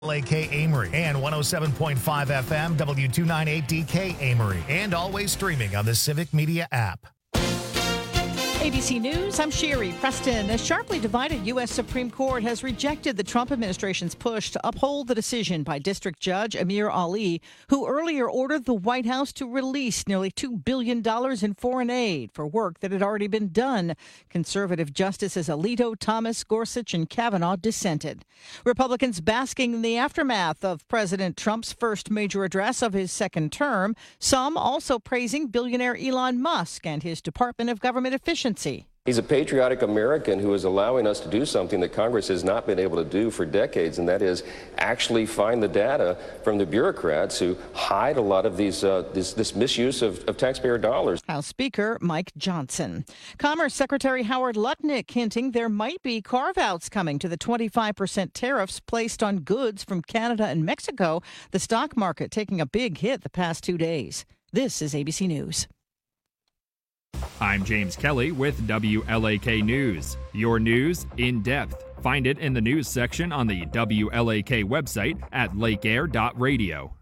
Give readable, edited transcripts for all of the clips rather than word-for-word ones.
Lake Amory and 107.5 FM W298DK Amory, and always streaming on the Civic Media app. ABC News, I'm Sherry Preston. A sharply divided U.S. Supreme Court has rejected the Trump administration's push to uphold the decision by District Judge Amir Ali, who earlier ordered the White House to release nearly $2 billion in foreign aid for work that had already been done. Conservative Justices Alito, Thomas, Gorsuch, and Kavanaugh dissented. Republicans basking in the aftermath of President Trump's first major address of his second term, some also praising billionaire Elon Musk and his Department of Government Efficiency. He's a patriotic American who is allowing us to do something that Congress has not been able to do for decades, and that is actually find the data from the bureaucrats who hide a lot of this misuse of taxpayer dollars. House Speaker Mike Johnson. Commerce Secretary Howard Lutnick hinting there might be carve-outs coming to the 25% tariffs placed on goods from Canada and Mexico. The stock market taking a big hit the past 2 days. This is ABC News. I'm James Kelly with WLAK News. Your news in depth. Find it in the news section on the WLAK website at lakeair.radio.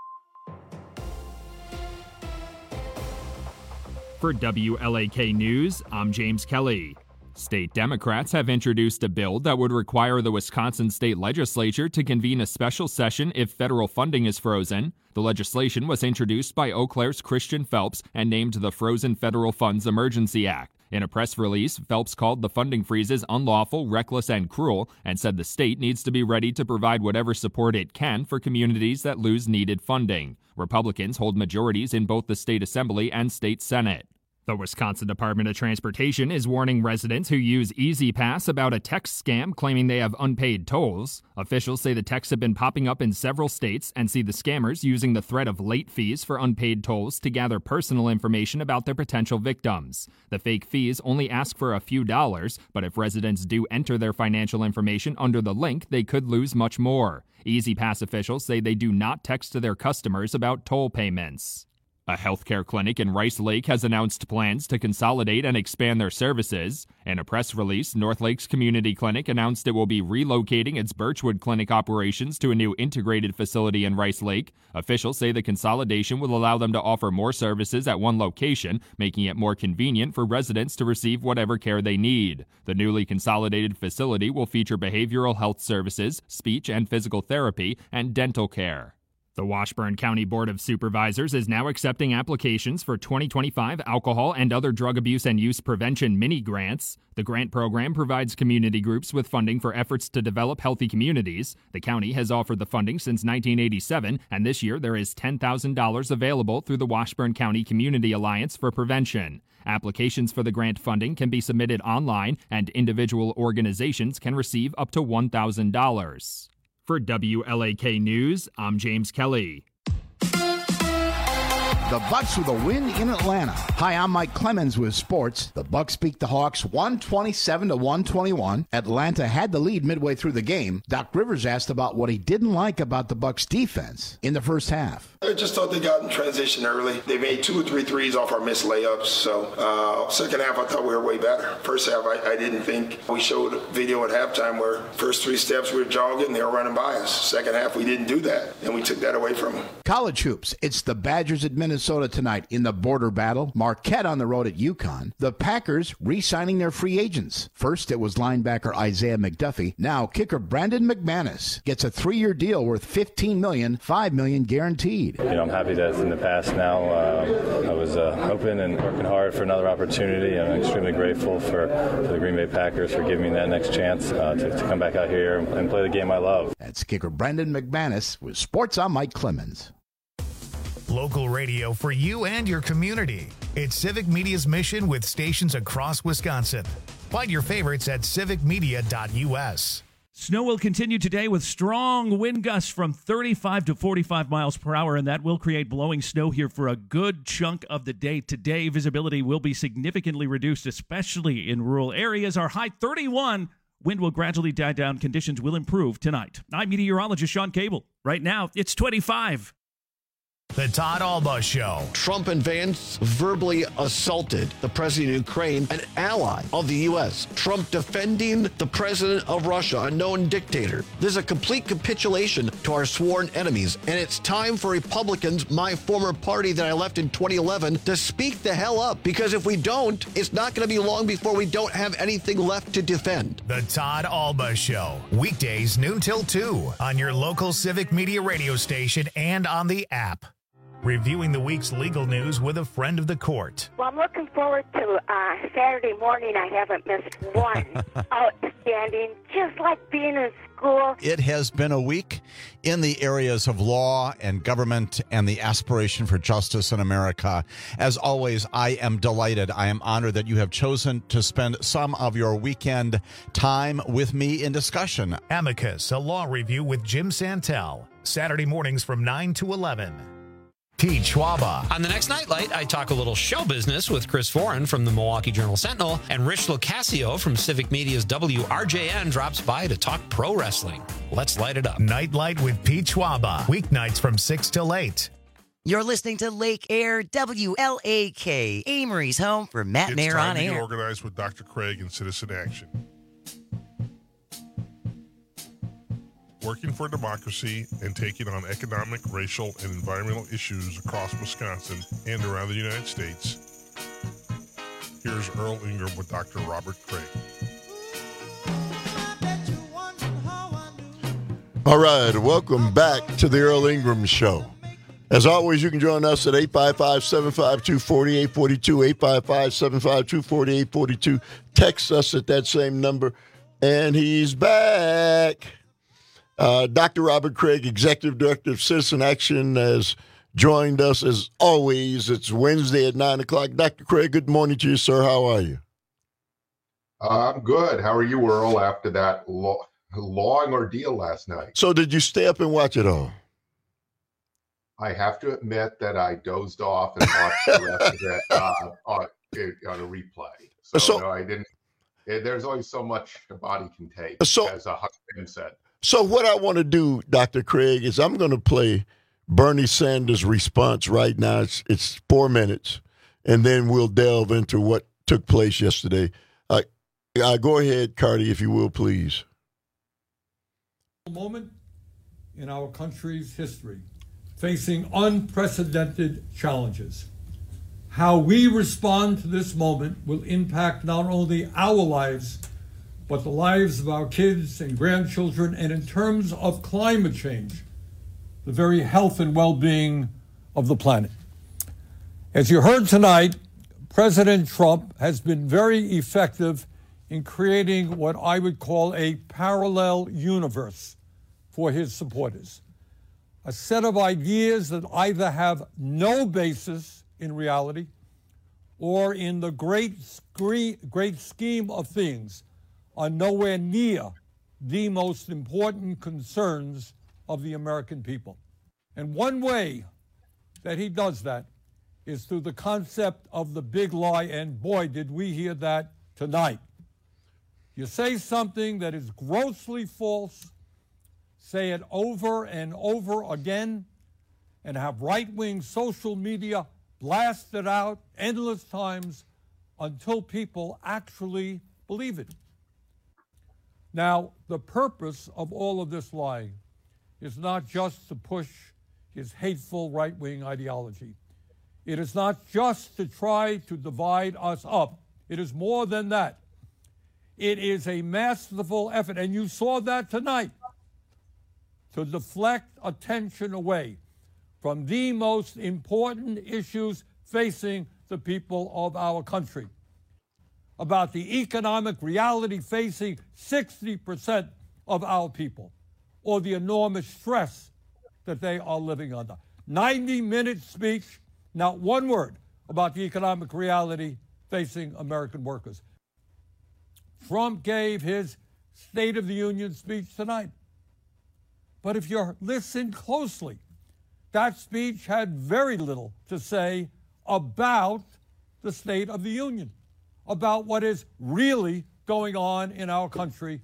For WLAK News, I'm James Kelly. State Democrats have introduced a bill that would require the Wisconsin State Legislature to convene a special session if federal funding is frozen. The legislation was introduced by Eau Claire's Christian Phelps and named the Frozen Federal Funds Emergency Act. In a press release, Phelps called the funding freezes unlawful, reckless, and cruel, and said the state needs to be ready to provide whatever support it can for communities that lose needed funding. Republicans hold majorities in both the state assembly and state senate. The Wisconsin Department of Transportation is warning residents who use E-ZPass about a text scam claiming they have unpaid tolls. Officials say the texts have been popping up in several states and see the scammers using the threat of late fees for unpaid tolls to gather personal information about their potential victims. The fake fees only ask for a few dollars, but if residents do enter their financial information under the link, they could lose much more. E-ZPass officials say they do not text to their customers about toll payments. A healthcare clinic in Rice Lake has announced plans to consolidate and expand their services. In a press release, North Lakes Community Clinic announced it will be relocating its Birchwood Clinic operations to a new integrated facility in Rice Lake. Officials say the consolidation will allow them to offer more services at one location, making it more convenient for residents to receive whatever care they need. The newly consolidated facility will feature behavioral health services, speech and physical therapy, and dental care. The Washburn County Board of Supervisors is now accepting applications for 2025 alcohol and other drug abuse and use prevention mini grants. The grant program provides community groups with funding for efforts to develop healthy communities. The county has offered the funding since 1987, and this year there is $10,000 available through the Washburn County Community Alliance for Prevention. Applications for the grant funding can be submitted online, and individual organizations can receive up to $1,000. For WLAK News, I'm James Kelly. The Bucks with a win in Atlanta. Hi, I'm Mike Clemens with sports. The Bucks beat the Hawks 127-121. Atlanta had the lead midway through the game. Doc Rivers asked about what he didn't like about the Bucks defense in the first half. I just thought they got in transition early. They made 2 or 3 threes off our missed layups. So second half, I thought we were way better. First half, I didn't think. We showed video at halftime where first 3 steps we were jogging, they were running by us. Second half, we didn't do that, and we took that away from them. College hoops. It's the Badgers at Minnesota tonight in the border battle. Marquette on the road at UConn. The Packers re-signing their free agents. First, it was linebacker Isaiah McDuffie. Now, kicker Brandon McManus gets a 3-year deal worth $15 million, $5 million guaranteed. I'm happy that it's in the past now. I was hoping and working hard for another opportunity. I'm extremely grateful for the Green Bay Packers for giving me that next chance to come back out here and play the game I love. That's kicker Brandon McManus with Sports. I'm Mike Clemens. Local radio for you and your community. It's Civic Media's mission with stations across Wisconsin. Find your favorites at civicmedia.us. Snow will continue today with strong wind gusts from 35 to 45 miles per hour, and that will create blowing snow here for a good chunk of the day. Today, visibility will be significantly reduced, especially in rural areas. Our high 31. Wind will gradually die down. Conditions will improve tonight. I'm meteorologist Sean Cable. Right now, it's 25. The Todd Alba Show. Trump and Vance verbally assaulted the president of Ukraine, an ally of the U.S. Trump defending the president of Russia, a known dictator. This is a complete capitulation to our sworn enemies, and it's time for Republicans, my former party that I left in 2011, to speak the hell up, because if we don't, it's not going to be long before we don't have anything left to defend. The Todd Alba Show. Weekdays noon till 2 on your local Civic Media radio station and on the app. Reviewing the week's legal news with a friend of the court. Well, I'm looking forward to Saturday morning. I haven't missed one. Outstanding, just like being in school. It has been a week in the areas of law and government and the aspiration for justice in America. As always, I am delighted. I am honored that you have chosen to spend some of your weekend time with me in discussion. Amicus, a law review with Jim Santel. Saturday mornings from 9 to 11. Pete Schwaba. On the next Nightlight, I talk a little show business with Chris Foran from the Milwaukee Journal-Sentinel, and Rich Locascio from Civic Media's WRJN drops by to talk pro wrestling. Let's light it up. Nightlight with Pete Schwaba. Weeknights from 6 till 8. You're listening to Lake Air WLAK, Amory's home for Matt and Air on Air. It's time to get organized with Dr. Craig and Citizen Action. Working for democracy and taking on economic, racial, and environmental issues across Wisconsin and around the United States. Here's Earl Ingram with Dr. Robert Craig. All right, welcome back to the Earl Ingram Show. As always, you can join us at 855-752-4842, 855-752-4842. Text us at that same number, and he's back. Dr. Robert Craig, Executive Director of Citizen Action, has joined us as always. It's Wednesday at 9 o'clock. Dr. Craig, good morning to you, sir. How are you? I'm good. How are you, Earl, after that long ordeal last night? So did you stay up and watch it all? I have to admit that I dozed off and watched the rest of it on a replay. So no, I didn't. There's only so much the body can take, as Huckman said. So what I want to do, Dr. Craig, is I'm going to play Bernie Sanders' response right now. It's 4 minutes, and then we'll delve into what took place yesterday. Go ahead, Cardi, if you will, please. Moment in our country's history, facing unprecedented challenges. How we respond to this moment will impact not only our lives, but the lives of our kids and grandchildren, and in terms of climate change, the very health and well-being of the planet. As you heard tonight, President Trump has been very effective in creating what I would call a parallel universe for his supporters. A set of ideas that either have no basis in reality or in the great scheme of things are nowhere near the most important concerns of the American people. And one way that he does that is through the concept of the big lie, and boy, did we hear that tonight. You say something that is grossly false, say it over and over again, and have right-wing social media blast it out endless times until people actually believe it. Now, the purpose of all of this lying is not just to push his hateful right-wing ideology. It is not just to try to divide us up. It is more than that. It is a masterful effort, and you saw that tonight, to deflect attention away from the most important issues facing the people of our country, about the economic reality facing 60% of our people, or the enormous stress that they are living under. 90-minute speech, not one word about the economic reality facing American workers. Trump gave his State of the Union speech tonight. But if you listen closely, that speech had very little to say about the State of the Union, about what is really going on in our country,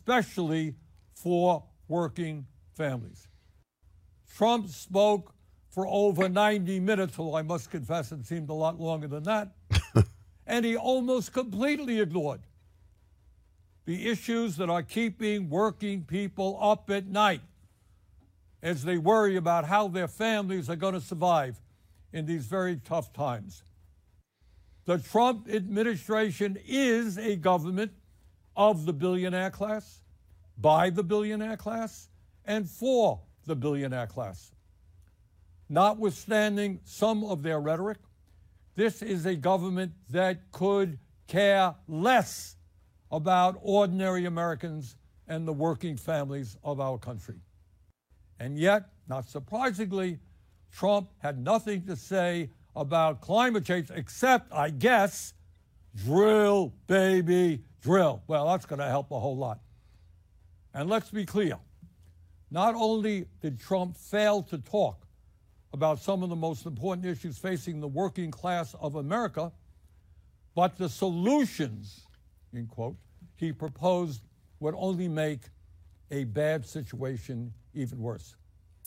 especially for working families. Trump spoke for over 90 minutes, although I must confess it seemed a lot longer than that. And he almost completely ignored the issues that are keeping working people up at night as they worry about how their families are going to survive in these very tough times. The Trump administration is a government of the billionaire class, by the billionaire class, and for the billionaire class. Notwithstanding some of their rhetoric, this is a government that could care less about ordinary Americans and the working families of our country. And yet, not surprisingly, Trump had nothing to say about climate change except, I guess, drill, baby, drill. Well, that's going to help a whole lot. And let's be clear. Not only did Trump fail to talk about some of the most important issues facing the working class of America, but the solutions, in quote, he proposed would only make a bad situation even worse.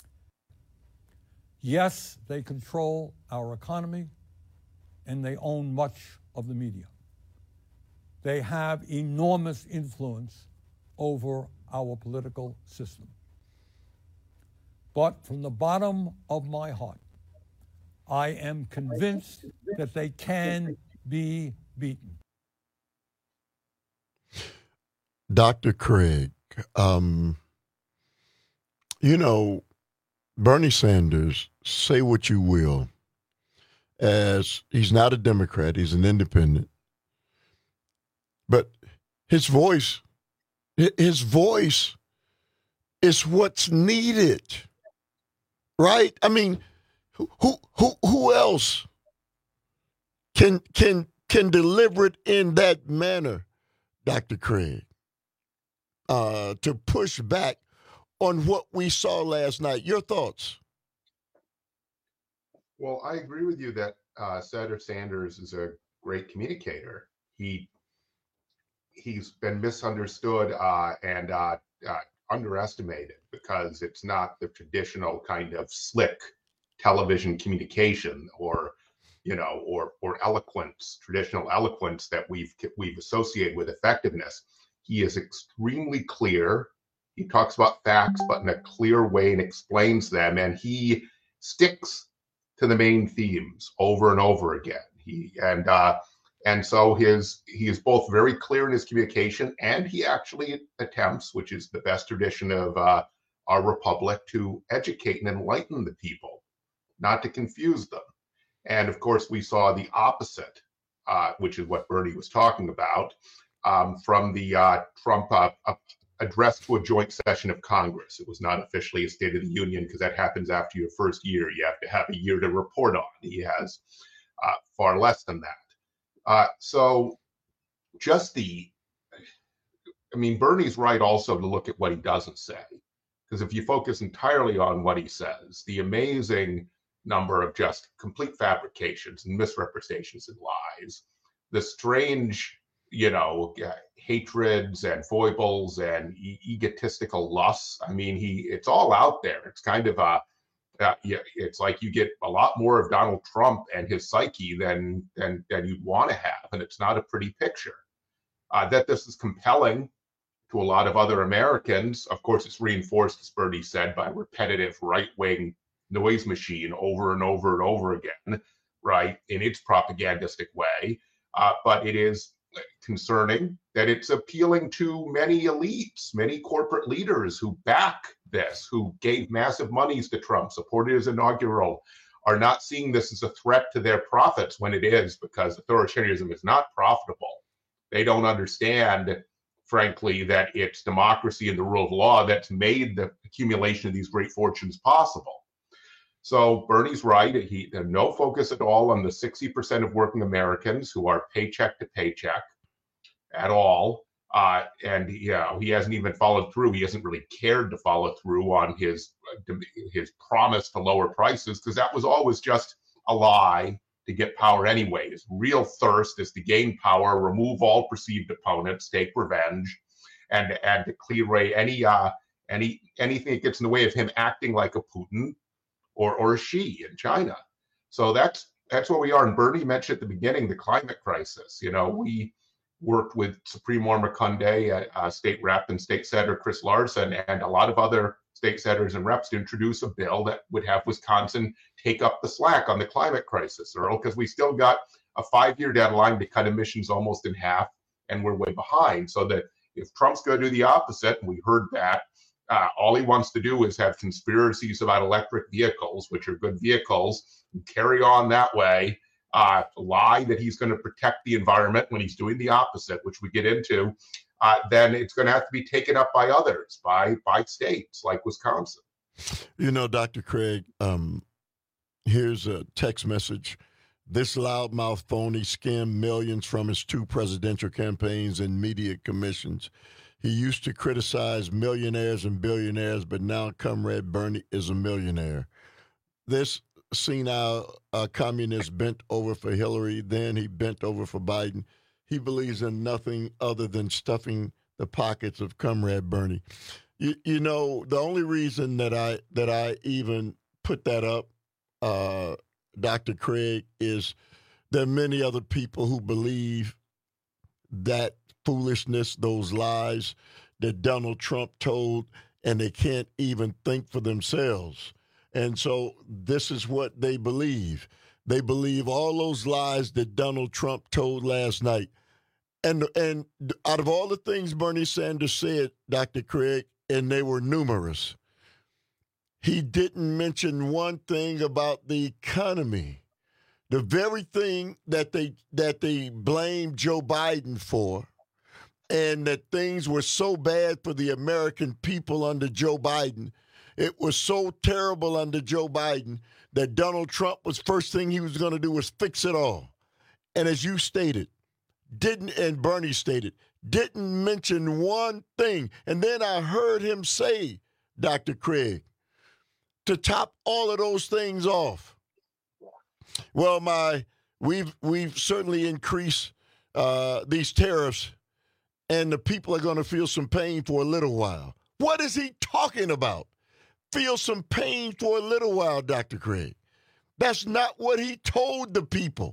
Yes, they control our economy, and they own much of the media. They have enormous influence over our political system. But from the bottom of my heart, I am convinced that they can be beaten. Dr. Craig, Bernie Sanders, say what you will, as he's not a Democrat, he's an independent. But his voice is what's needed, right? I mean, who else can deliver it in that manner, Dr. Craig, to push back on what we saw last night? Your thoughts? Well, I agree with you that Senator Sanders is a great communicator. He's been misunderstood and underestimated because it's not the traditional kind of slick television communication or eloquence, traditional eloquence that we've associated with effectiveness. He is extremely clear. He talks about facts, but in a clear way, and explains them, and he sticks to the main themes over and over again. And so he is both very clear in his communication, and he actually attempts, which is the best tradition of our republic, to educate and enlighten the people, not to confuse them. And of course, we saw the opposite, which is what Bernie was talking about, from the Trump address to a joint session of Congress. It was not officially a State of the Union because that happens after your first year. You have to have a year to report on. He has far less than that. Bernie's right also to look at what he doesn't say. Because if you focus entirely on what he says, the amazing number of just complete fabrications and misrepresentations and lies, the strange, hatreds and foibles and egotistical lusts. I mean, it's all out there. It's kind of it's like you get a lot more of Donald Trump and his psyche than you'd want to have, and it's not a pretty picture. That this is compelling to a lot of other Americans. Of course, it's reinforced, as Bernie said, by repetitive right-wing noise machine over and over and over again, right, in its propagandistic way. But it is concerning that it's appealing to many elites, many corporate leaders who back this, who gave massive monies to Trump, supported his inaugural, are not seeing this as a threat to their profits when it is, because authoritarianism is not profitable. They don't understand, frankly, that it's democracy and the rule of law that's made the accumulation of these great fortunes possible. So Bernie's right. There's no focus at all on the 60% of working Americans who are paycheck to paycheck at all. And he hasn't even followed through. He hasn't really cared to follow through on his promise to lower prices, because that was always just a lie to get power anyway. His real thirst is to gain power, remove all perceived opponents, take revenge, and to clear away anything that gets in the way of him acting like a Putin, or a Xi in China. So that's where we are. And Bernie mentioned at the beginning the climate crisis. We worked with Supreme Makunde, state rep, and state senator Chris Larson, and a lot of other state senators and reps to introduce a bill that would have Wisconsin take up the slack on the climate crisis, Earl, because we still got a 5-year deadline to cut emissions almost in half, and we're way behind. So that if Trump's going to do the opposite, and we heard that, all he wants to do is have conspiracies about electric vehicles, which are good vehicles, and carry on that way, lie that he's going to protect the environment when he's doing the opposite, which we get into, then it's going to have to be taken up by others, by states like Wisconsin. Dr. Craig, here's a text message. This loudmouth phony skimmed millions from his 2 presidential campaigns and media commissions. He used to criticize millionaires and billionaires, but now Comrade Bernie is a millionaire. This senile communist bent over for Hillary, then he bent over for Biden. He believes in nothing other than stuffing the pockets of Comrade Bernie. The only reason that I even put that up, Dr. Craig, is there are many other people who believe that foolishness, those lies that Donald Trump told, and they can't even think for themselves. And so this is what they believe. They believe all those lies that Donald Trump told last night. And out of all the things Bernie Sanders said, Dr. Craig, and they were numerous, he didn't mention one thing about the economy. The very thing that they blamed Joe Biden for, and that things were so bad for the American people under Joe Biden, it was so terrible under Joe Biden that Donald Trump was first thing he was going to do was fix it all. And as you stated, and Bernie stated, didn't mention one thing. And then I heard him say, Dr. Craig, to top all of those things off, well, we've certainly increased these tariffs, and the people are going to feel some pain for a little while. What is he talking about? Feel some pain for a little while, Dr. Craig. That's not what he told the people.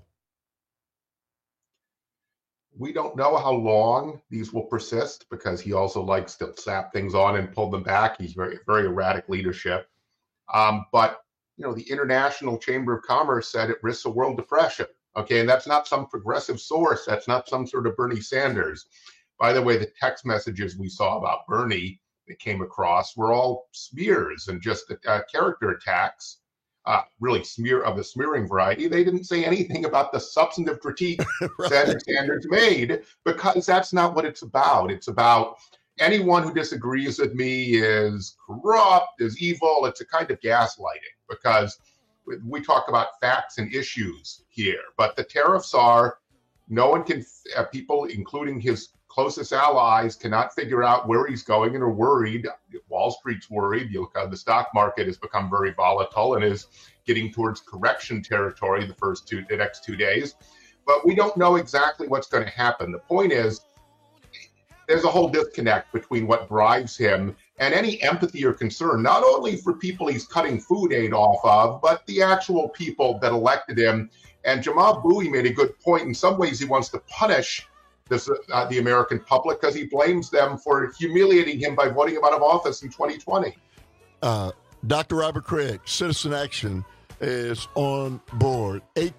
We don't know how long these will persist because he also likes to slap things on and pull them back. He's very, very erratic leadership. But the International Chamber of Commerce said it risks a world depression. Okay, and that's not some progressive source. That's not some sort of Bernie Sanders. By the way, the text messages we saw about Bernie that came across were all smears and just character attacks, really of the smearing variety. They didn't say anything about the substantive critique that Sanders made, because that's not what it's about. It's about anyone who disagrees with me is corrupt, is evil. It's a kind of gaslighting, because we talk about facts and issues here, but the tariffs are, no one can, people, including his closest allies, cannot figure out where he's going and are worried. Wall Street's worried. You look at the stock market has become very volatile and is getting towards correction territory the next 2 days. But we don't know exactly what's going to happen. The point is, there's a whole disconnect between what drives him and any empathy or concern, not only for people he's cutting food aid off of, but the actual people that elected him. And Jamal Bowie made a good point. In some ways, he wants to punish the American public because he blames them for humiliating him by voting him out of office in 2020. Dr. Robert Craig, Citizen Action is on board.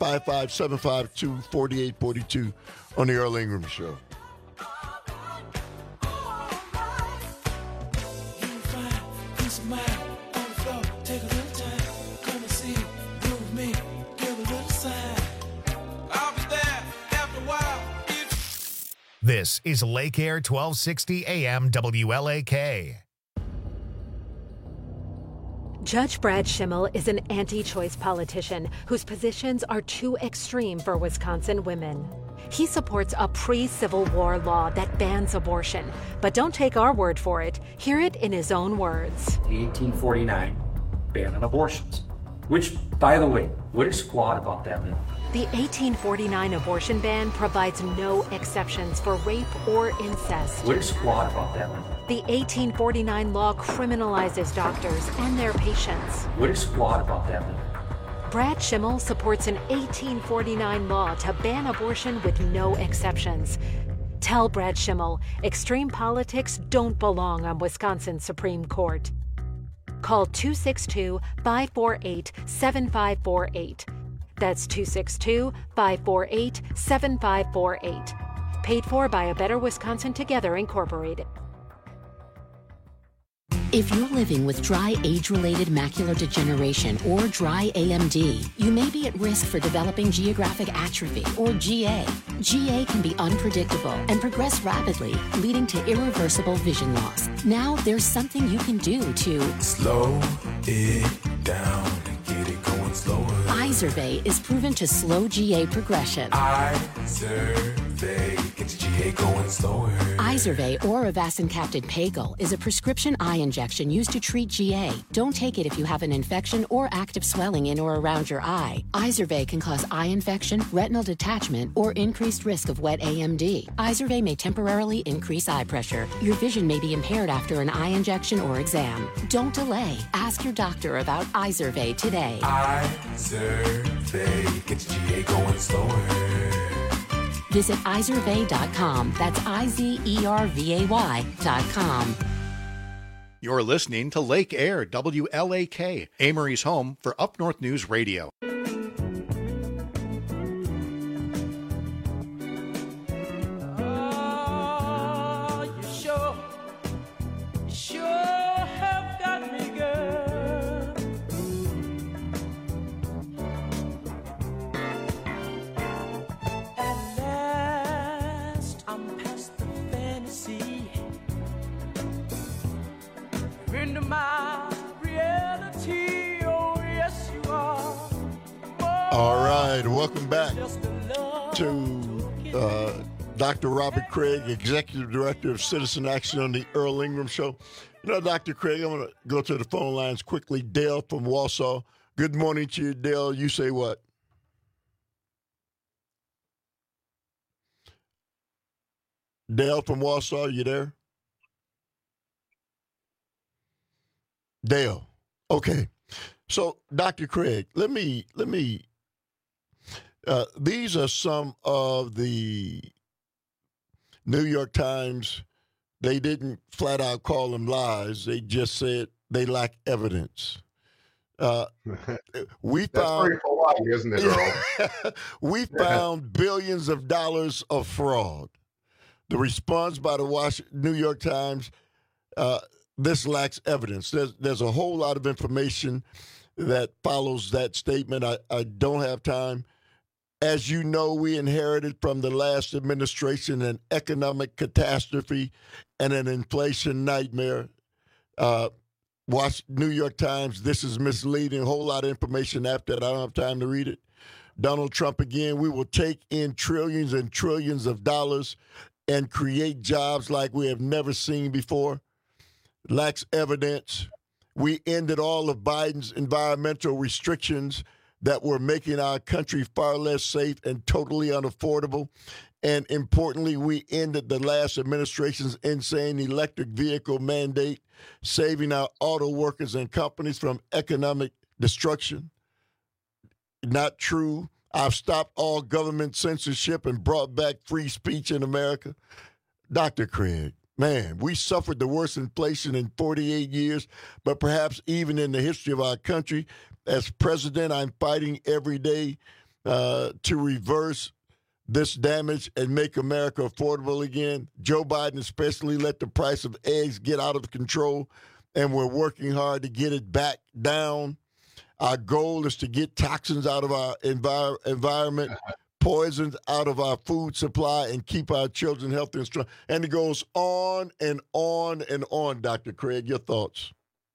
855-752-4842 on the Earl Ingram Show. This is Lake Air 1260 AM WLAK. Judge Brad Schimmel is an anti-choice politician whose positions are too extreme for Wisconsin women. He supports a pre-Civil War law that bans abortion, but don't take our word for it. Hear it in his own words. The 1849 ban on abortions. Which, by the way, what is flawed about that law? The 1849 abortion ban provides no exceptions for rape or incest. What is flawed about that law? The 1849 law criminalizes doctors and their patients. What is flawed about that law? Brad Schimmel supports an 1849 law to ban abortion with no exceptions. Tell Brad Schimmel extreme politics don't belong on Wisconsin's Supreme Court. Call 262-548-7548. That's 262-548-7548. Paid for by A Better Wisconsin Together, Incorporated. If you're living with dry age-related macular degeneration or dry AMD, you may be at risk for developing geographic atrophy or GA. GA can be unpredictable and progress rapidly, leading to irreversible vision loss. Now there's something you can do to slow it down and get it going slower. Izervay is proven to slow GA progression. Izervay gets GA going slower. Izervay or avacincaptad pagel is a prescription eye injection used to treat GA. Don't take it if you have an infection or active swelling in or around your eye. Izervay can cause eye infection, retinal detachment, or increased risk of wet AMD. Izervay may temporarily increase eye pressure. Your vision may be impaired after an eye injection or exam. Don't delay. Ask your doctor about Izervay today. Izervay gets GA going slower. Visit Izervay.com. That's IZERVAY.com. You're listening to Lake Air, WLAK, Amory's home for Up North News Radio. All right, welcome back to Dr. Robert Craig, Executive Director of Citizen Action on the Earl Ingram Show. You know, Dr. Craig, I'm going to go to the phone lines quickly. Dale from Wausau. Good morning to you, Dale. You say what? Dale from Wausau, you there? Dale. Okay. So, Dr. Craig, let me these are some of the New York Times. They didn't flat out call them lies. They just said they lack evidence. We That's found, very polite, isn't it, Earl? we found billions of dollars of fraud. The response by the New York Times, this lacks evidence. There's a whole lot of information that follows that statement. I don't have time. As you know, we inherited from the last administration an economic catastrophe and an inflation nightmare. Watch New York Times. This is misleading. A whole lot of information after that. I don't have time to read it. Donald Trump again. We will take in trillions and trillions of dollars and create jobs like we have never seen before. Lacks evidence. We ended all of Biden's environmental restrictions that were making our country far less safe and totally unaffordable. And importantly, we ended the last administration's insane electric vehicle mandate, saving our auto workers and companies from economic destruction. Not true. I've stopped all government censorship and brought back free speech in America. Dr. Craig, man, we suffered the worst inflation in 48 years, but perhaps even in the history of our country. As president, I'm fighting every day to reverse this damage and make America affordable again. Joe Biden especially let the price of eggs get out of control, and we're working hard to get it back down. Our goal is to get toxins out of our environment, poisons out of our food supply, and keep our children healthy and strong. And it goes on and on and on, Dr. Craig. Your thoughts?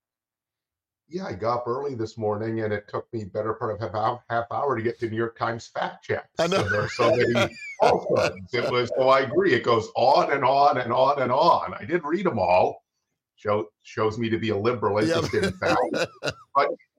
Yeah, I got up early this morning, and it took me better part of half hour to get to New York Times fact checks. I know. So there are so many falsehoods. So I agree. It goes on and on and on and on. I did read them all. Shows me to be a liberal, interested in fact. But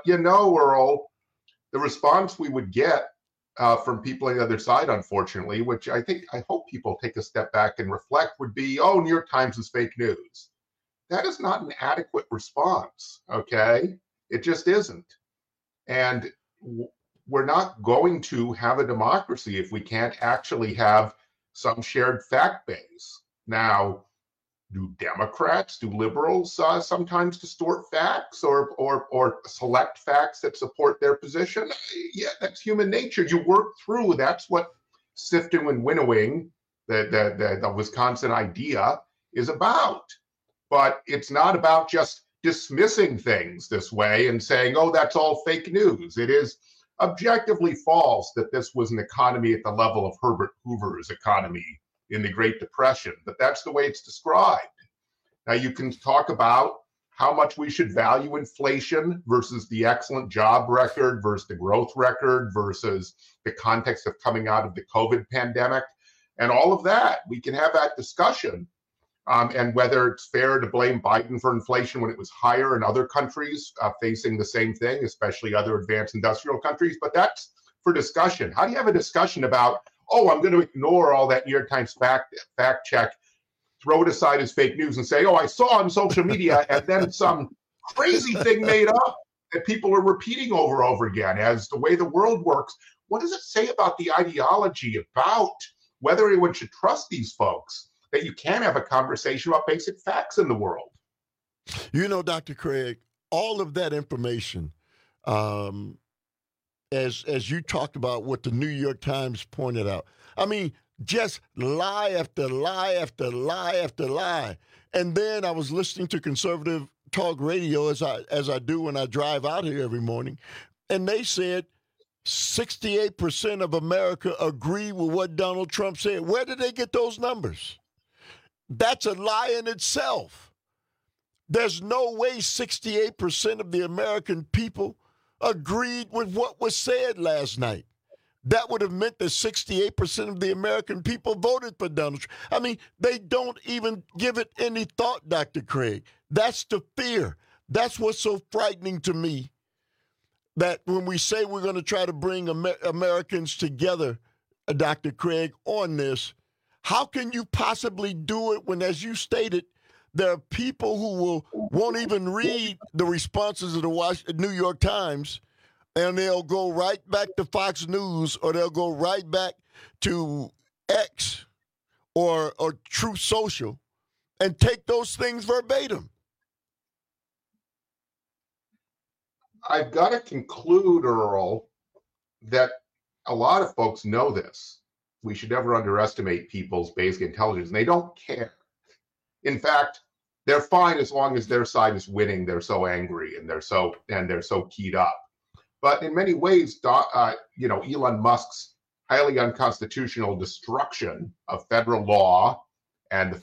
Earl, the response we would get from people on the other side, unfortunately, which I hope people take a step back and reflect, would be, oh, New York Times is fake news. That is not an adequate response, okay? It just isn't. And we're not going to have a democracy if we can't actually have some shared fact base. Now, do Democrats, do liberals sometimes distort facts or select facts that support their position? Yeah, that's human nature. You work through. That's what sifting and winnowing, the Wisconsin idea, is about. But it's not about just dismissing things this way and saying, oh, that's all fake news. It is objectively false that this was an economy at the level of Herbert Hoover's economy in the Great Depression, but that's the way it's described. Now, you can talk about how much we should value inflation versus the excellent job record versus the growth record versus the context of coming out of the COVID pandemic and all of that. We can have that discussion. And whether it's fair to blame Biden for inflation when it was higher in other countries facing the same thing, especially other advanced industrial countries. But that's for discussion. How do you have a discussion about, oh, I'm going to ignore all that New York Times fact check, throw it aside as fake news and say, oh, I saw on social media, and then some crazy thing made up that people are repeating over again as the way the world works? What does it say about the ideology, about whether anyone should trust these folks, that you can have a conversation about basic facts in the world? You know, Dr. Craig, all of that information, as you talked about what the New York Times pointed out, I mean, just lie after lie after lie after lie. And then I was listening to conservative talk radio as I do when I drive out here every morning, and they said 68% of America agree with what Donald Trump said. Where did they get those numbers? That's a lie in itself. There's no way 68% of the American people agreed with what was said last night. That would have meant that 68% of the American people voted for Donald Trump. I mean, they don't even give it any thought, Dr. Craig. That's the fear. That's what's so frightening to me, that when we say we're going to try to bring Americans together, Dr. Craig, on this, how can you possibly do it when, as you stated, there are people who won't even read the responses of the New York Times, and they'll go right back to Fox News, or they'll go right back to X or Truth Social and take those things verbatim? I've got to conclude, Earl, that a lot of folks know this. We should never underestimate people's basic intelligence. And they don't care. In fact, they're fine as long as their side is winning. They're so angry and they're so keyed up. But in many ways, Elon Musk's highly unconstitutional destruction of federal law and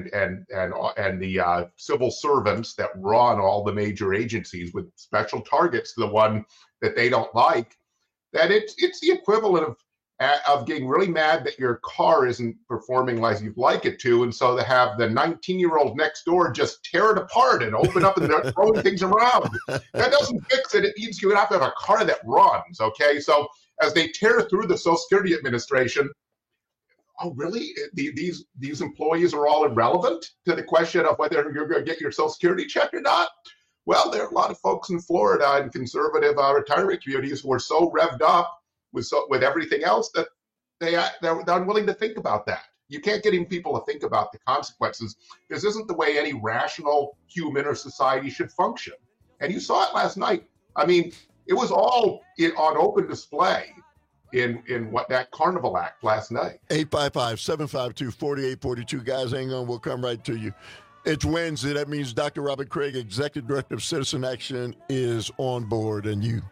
the civil servants that run all the major agencies with special targets to the one that they don't like, that it's the equivalent of getting really mad that your car isn't performing like you'd like it to, and so to have the 19-year-old next door just tear it apart and open up and they're throwing things around. That doesn't fix it. It means you have to have a car that runs, okay? So as they tear through the Social Security Administration, oh, really? These employees are all irrelevant to the question of whether you're going to get your Social Security check or not? Well, there are a lot of folks in Florida and conservative retirement communities who are so revved up with everything else that they're unwilling to think about that. You can't get people to think about the consequences. This isn't the way any rational human or society should function. And you saw it last night. I mean, it was all on open display in what that Carnival Act last night. 855-752-4842. Guys, hang on. We'll come right to you. It's Wednesday. That means Dr. Robert Craig, Executive Director of Citizen Action, is on board, and you.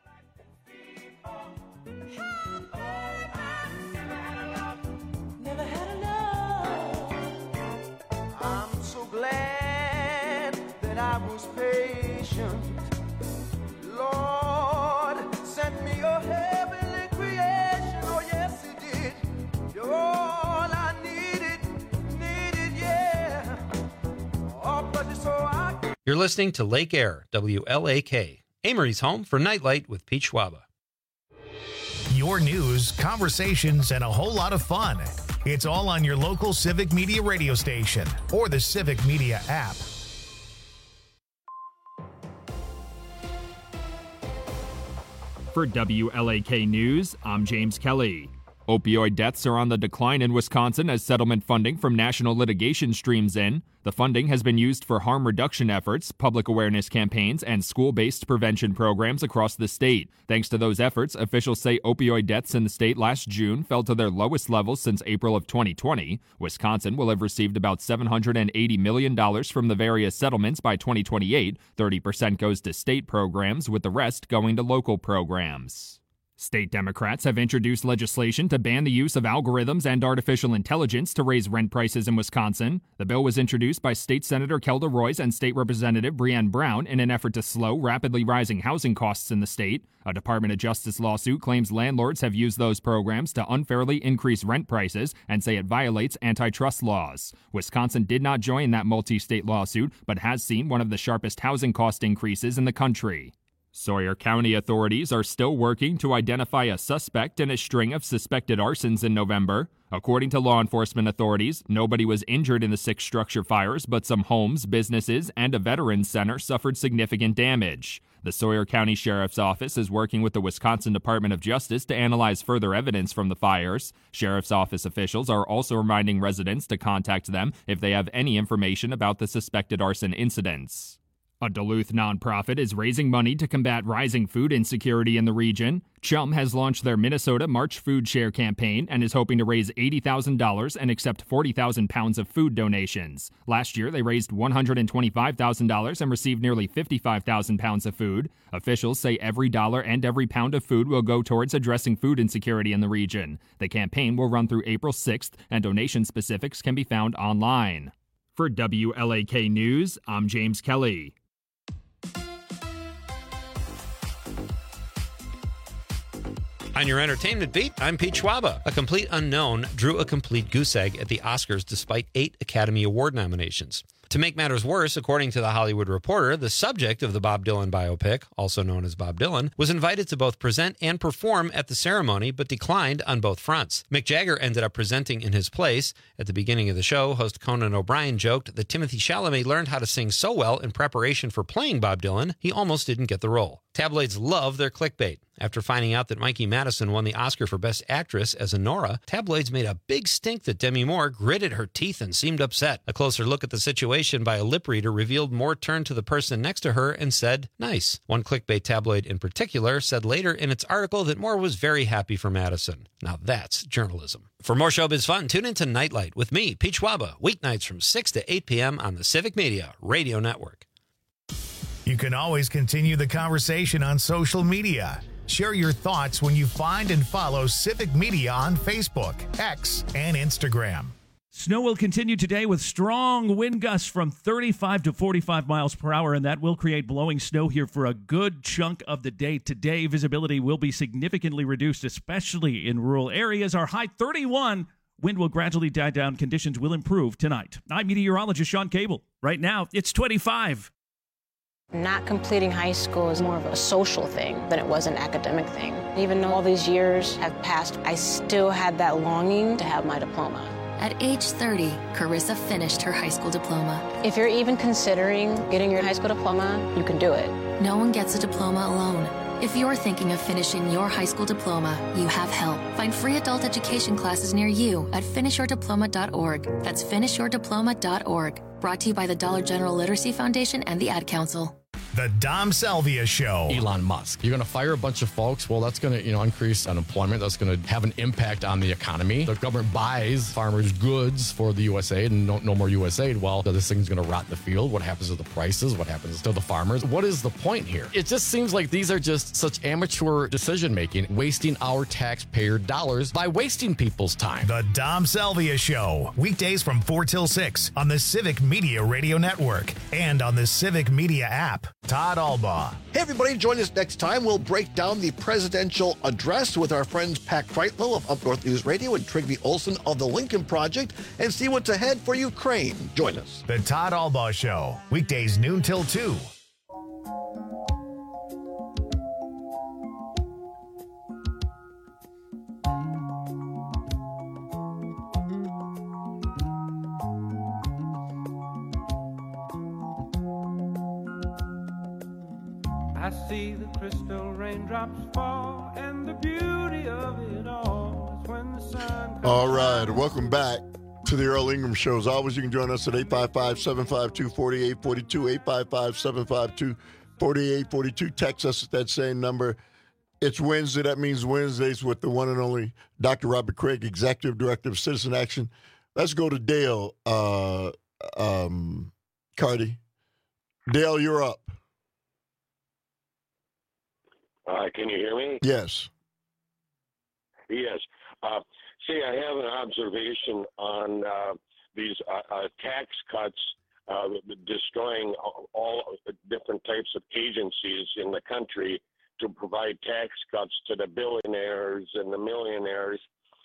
I was patient. Lord, send me your heavenly creation. Oh, yes, He did. You're all I needed, yeah. Oh, but so I... You're listening to Lake Air, WLAK, Amory's home for Nightlight with Pete Schwaba. Your news, conversations, and a whole lot of fun. It's all on your local Civic Media radio station or the Civic Media app. For WLAK News, I'm James Kelly. Opioid deaths are on the decline in Wisconsin as settlement funding from national litigation streams in. The funding has been used for harm reduction efforts, public awareness campaigns, and school-based prevention programs across the state. Thanks to those efforts, officials say opioid deaths in the state last June fell to their lowest levels since April of 2020. Wisconsin will have received about $780 million from the various settlements by 2028. 30% goes to state programs, with the rest going to local programs. State Democrats have introduced legislation to ban the use of algorithms and artificial intelligence to raise rent prices in Wisconsin. The bill was introduced by State Senator Kelda Roys and State Representative Breanne Brown in an effort to slow rapidly rising housing costs in the state. A Department of Justice lawsuit claims landlords have used those programs to unfairly increase rent prices and say it violates antitrust laws. Wisconsin did not join that multi-state lawsuit, but has seen one of the sharpest housing cost increases in the country. Sawyer County authorities are still working to identify a suspect in a string of suspected arsons in November. According to law enforcement authorities, nobody was injured in the 6 structure fires, but some homes, businesses, and a veterans center suffered significant damage. The Sawyer County Sheriff's Office is working with the Wisconsin Department of Justice to analyze further evidence from the fires. Sheriff's Office officials are also reminding residents to contact them if they have any information about the suspected arson incidents. A Duluth nonprofit is raising money to combat rising food insecurity in the region. Chum has launched their Minnesota March Food Share campaign and is hoping to raise $80,000 and accept 40,000 pounds of food donations. Last year, they raised $125,000 and received nearly 55,000 pounds of food. Officials say every dollar and every pound of food will go towards addressing food insecurity in the region. The campaign will run through April 6th, and donation specifics can be found online. For WLAK News, I'm James Kelly. On your entertainment beat, I'm Pete Schwaba. A complete unknown drew a complete goose egg at the Oscars despite 8 Academy Award nominations. To make matters worse, according to The Hollywood Reporter, the subject of the Bob Dylan biopic, also known as Bob Dylan, was invited to both present and perform at the ceremony, but declined on both fronts. Mick Jagger ended up presenting in his place. At the beginning of the show, host Conan O'Brien joked that Timothée Chalamet learned how to sing so well in preparation for playing Bob Dylan, he almost didn't get the role. Tabloids love their clickbait. After finding out that Mikey Madison won the Oscar for Best Actress as Nora, tabloids made a big stink that Demi Moore gritted her teeth and seemed upset. A closer look at the situation by a lip reader revealed Moore turned to the person next to her and said, "Nice." One clickbait tabloid in particular said later in its article that Moore was very happy for Madison. Now that's journalism. For more showbiz fun, tune into Nightlight with me, Pete Schwaba, weeknights from 6 to 8 p.m. on the Civic Media Radio Network. You can always continue the conversation on social media. Share your thoughts when you find and follow Civic Media on Facebook, X, and Instagram. Snow will continue today with strong wind gusts from 35 to 45 miles per hour, and that will create blowing snow here for a good chunk of the day. Today, visibility will be significantly reduced, especially in rural areas. Our high 31. Wind will gradually die down. Conditions will improve tonight. I'm meteorologist Sean Cable. Right now, it's 25. Not completing high school is more of a social thing than it was an academic thing. Even though all these years have passed, I still had that longing to have my diploma. At age 30, Carissa finished her high school diploma. If you're even considering getting your high school diploma, you can do it. No one gets a diploma alone. If you're thinking of finishing your high school diploma, you have help. Find free adult education classes near you at finishyourdiploma.org. That's finishyourdiploma.org. Brought to you by the Dollar General Literacy Foundation and the Ad Council. The Dom Salvia Show. Elon Musk. You're going to fire a bunch of folks. Well, that's going to, increase unemployment. That's going to have an impact on the economy. The government buys farmers' goods for the USAID and no more USAID. Well, this thing's going to rot in the field. What happens to the prices? What happens to the farmers? What is the point here? It just seems like these are just such amateur decision-making, wasting our taxpayer dollars by wasting people's time. The Dom Salvia Show. Weekdays from 4 till 6 on the Civic Media Radio Network and on the Civic Media app. Todd Albaugh. Hey, everybody, join us next time. We'll break down the presidential address with our friends Pat Kreitlow of Up North News Radio and Trygve Olsen of the Lincoln Project and see what's ahead for Ukraine. Join us. The Todd Albaugh Show. Weekdays noon till 2. I see the crystal raindrops fall, and the beauty of it all is when the sun comes. All right, welcome back to the Earl Ingram Show. As always, you can join us at 855-752-4842, 855-752-4842. Text us at that same number. It's Wednesday. That means Wednesdays with the one and only Dr. Robert Craig, Executive Director of Citizen Action. Let's go to Dale Cardi. Dale, you're up. Can you hear me? Yes. Yes. See, I have an observation on these tax cuts destroying all different types of agencies in the country to provide tax cuts to the billionaires and the millionaires.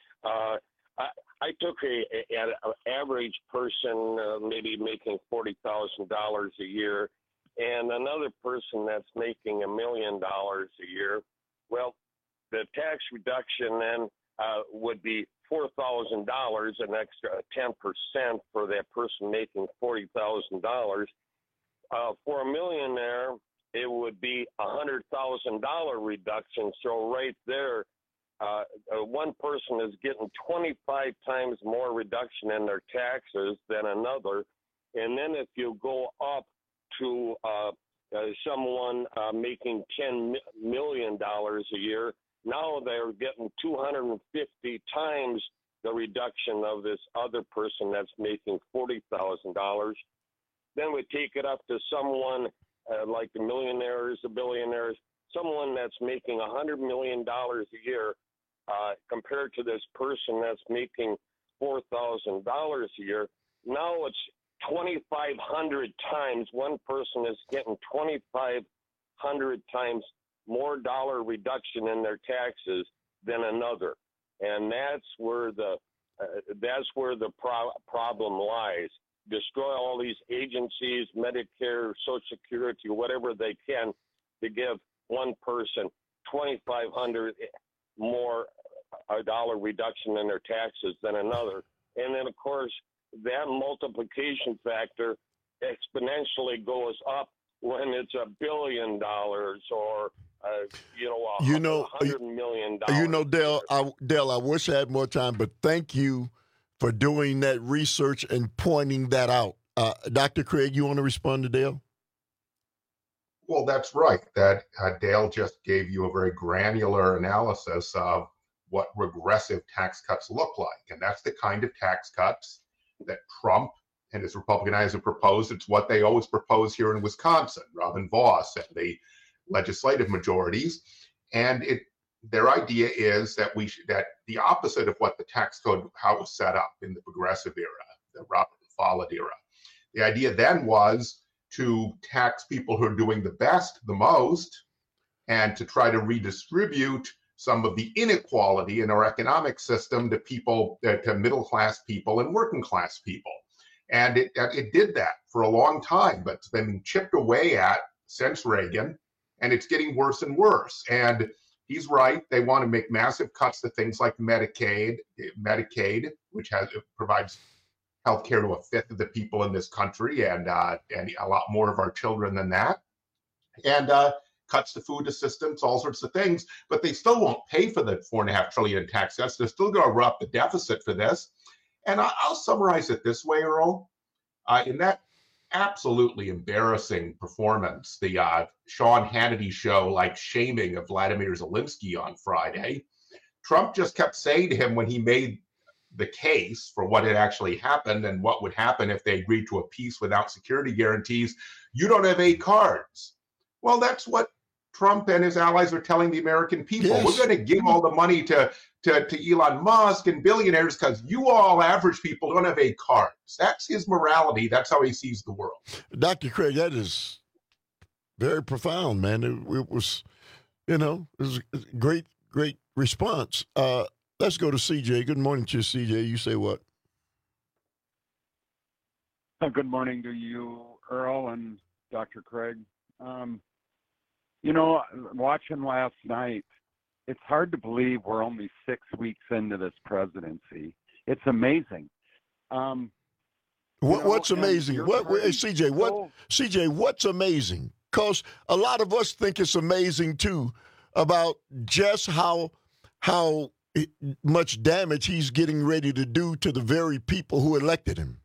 I took an average person maybe making $40,000 a year and another person that's making $1 million a year. Well, the tax reduction then would be $4,000, an extra 10% for that person making $40,000. For a millionaire, it would be a $100,000 reduction. So right there, one person is getting 25 times more reduction in their taxes than another. And then if you go up to someone making $10 million a year, now they're getting 250 times the reduction of this other person that's making $40,000. Then we take it up to someone like the millionaires, the billionaires, someone that's making $100 million a year compared to this person that's making $4,000 a year. Now it's 2,500 times. One person is getting 2,500 times more dollar reduction in their taxes than another, and that's where the problem lies. Destroy all these agencies, Medicare, Social Security, whatever they can, to give one person 2,500 more dollar reduction in their taxes than another, and then of course that multiplication factor exponentially goes up when it's $1 billion or $100 million. Dale, I wish I had more time, but thank you for doing that research and pointing that out. Dr. Craig, you want to respond to Dale? Well, that's right. That Dale just gave you a very granular analysis of what regressive tax cuts look like. And that's the kind of tax cuts that Trump and his Republican have proposed. It's what they always propose here in Wisconsin, Robin Vos and the legislative majorities. And their idea is that that the opposite of what the tax code, how it was set up in the progressive era, the Robert Follett era. The idea then was to tax people who are doing the best, the most, and to try to redistribute some of the inequality in our economic system to people, to middle-class people and working-class people. And it did that for a long time, but it's been chipped away at since Reagan, and it's getting worse and worse. And he's right. They want to make massive cuts to things like Medicaid, which provides health care to a fifth of the people in this country and a lot more of our children than that. And cuts to food assistance, all sorts of things. But they still won't pay for the $4.5 trillion in tax cuts. They're still going to run up the deficit for this. And I'll summarize it this way, Earl. In that absolutely embarrassing performance, the Sean Hannity show, shaming of Vladimir Zelensky on Friday, Trump just kept saying to him when he made the case for what had actually happened and what would happen if they agreed to a peace without security guarantees, you don't have 8 cards. Well, that's what Trump and his allies are telling the American people. Yes. We're going to give all the money to Elon Musk and billionaires because you all average people don't have 8 cards. That's his morality. That's how he sees the world. Dr. Craig, that is very profound, man. It was a great response. Let's go to CJ. Good morning to you, CJ. You say what? Good morning to you, Earl and Dr. Craig. Watching last night, it's hard to believe we're only 6 weeks into this presidency. It's amazing. What's amazing? CJ, what's amazing? because a lot of us think it's amazing, too, about just how much damage he's getting ready to do to the very people who elected him.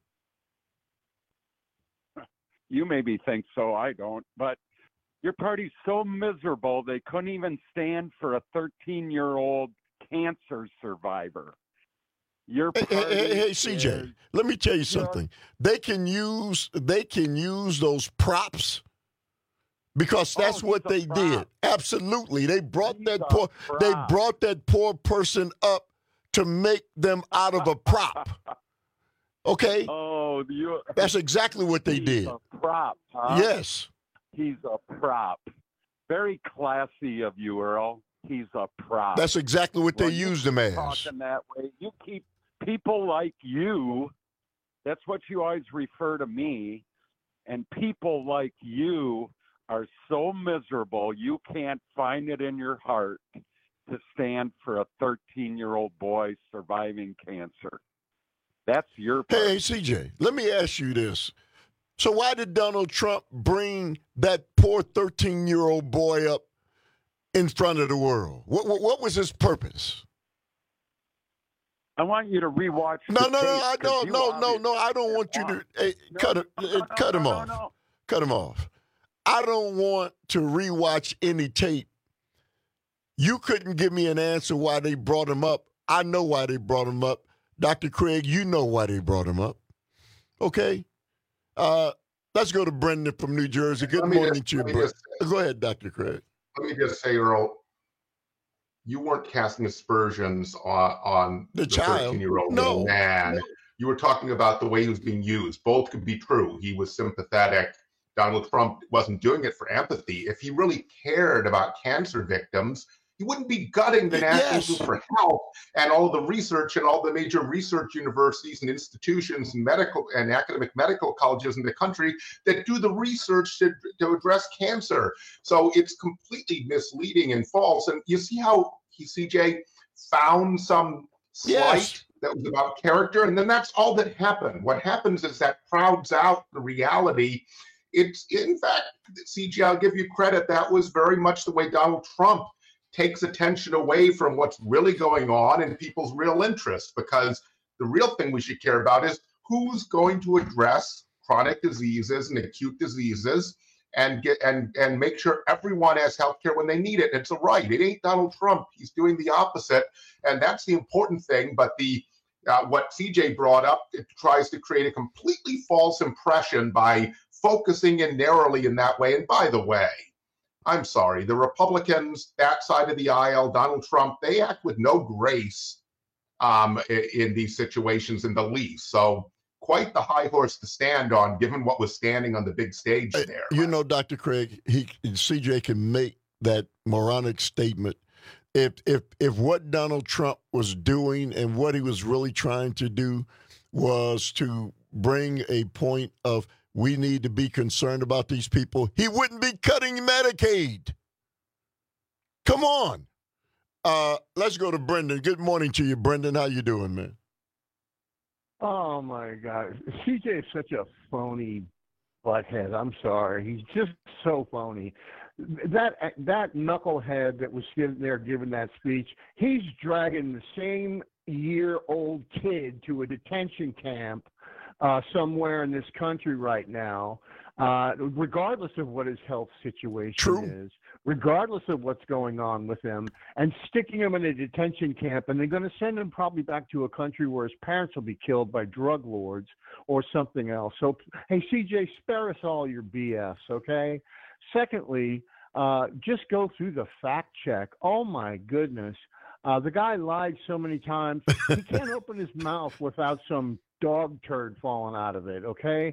You maybe think so, I don't, but your party's so miserable they couldn't even stand for a 13-year-old cancer survivor. Your party hey, CJ, let me tell you something. They can use those props because that's what they did. Absolutely. They brought that poor person up to make them out of a prop. Okay? Oh, that's exactly what they did. A prop, huh? Yes. He's a prop. Very classy of you, Earl. He's a prop. That's exactly what they used him as. Talking that way, you keep people like you. That's what you always refer to me. And people like you are so miserable you can't find it in your heart to stand for a 13-year-old boy surviving cancer. That's your part. Hey, CJ, let me ask you this. So why did Donald Trump bring that poor 13-year-old boy up in front of the world? What was his purpose? I want you to rewatch. No. I don't want you to cut him off. No. Cut him off. I don't want to rewatch any tape. You couldn't give me an answer why they brought him up. I know why they brought him up. Dr. Craig, you know why they brought him up. Okay? Let's go to Brendan from New Jersey. Good morning to you, Brendan. Go ahead, Dr. Craig. Let me just say, Earl, you weren't casting aspersions on the 13-year-old no. man. No. You were talking about the way he was being used. Both could be true. He was sympathetic. Donald Trump wasn't doing it for empathy. If he really cared about cancer victims, he wouldn't be gutting the National Institute for Health and all the research and all the major research universities and institutions and medical and academic medical colleges in the country that do the research to address cancer. So it's completely misleading and false. And you see how CJ found some slight that was about character, and then that's all that happened. What happens is that crowds out the reality. It's, in fact, CJ, I'll give you credit. That was very much the way Donald Trump takes attention away from what's really going on and people's real interest, because the real thing we should care about is who's going to address chronic diseases and acute diseases and make sure everyone has health care when they need it. It's a right. It ain't Donald Trump. He's doing the opposite, and that's the important thing. But what CJ brought up, it tries to create a completely false impression by focusing in narrowly in that way. And by the way, I'm sorry, the Republicans, that side of the aisle, Donald Trump, they act with no grace in these situations in the least. So quite the high horse to stand on, given what was standing on the big stage there. You know, Dr. Craig, CJ can make that moronic statement. If what Donald Trump was doing and what he was really trying to do was to bring a point of we need to be concerned about these people, he wouldn't be cutting Medicaid. Come on. Let's go to Brendan. Good morning to you, Brendan. How you doing, man? Oh, my God. CJ is such a phony butthead. I'm sorry. He's just so phony. That knucklehead that was sitting there giving that speech, he's dragging the same year-old kid to a detention camp somewhere in this country right now, regardless of what his health situation is, regardless of what's going on with him, and sticking him in a detention camp, and they're going to send him probably back to a country where his parents will be killed by drug lords or something else. So, hey, CJ, spare us all your BS, okay? Secondly, just go through the fact check. Oh, my goodness. The guy lied so many times, he can't open his mouth without some dog turd falling out of it, okay?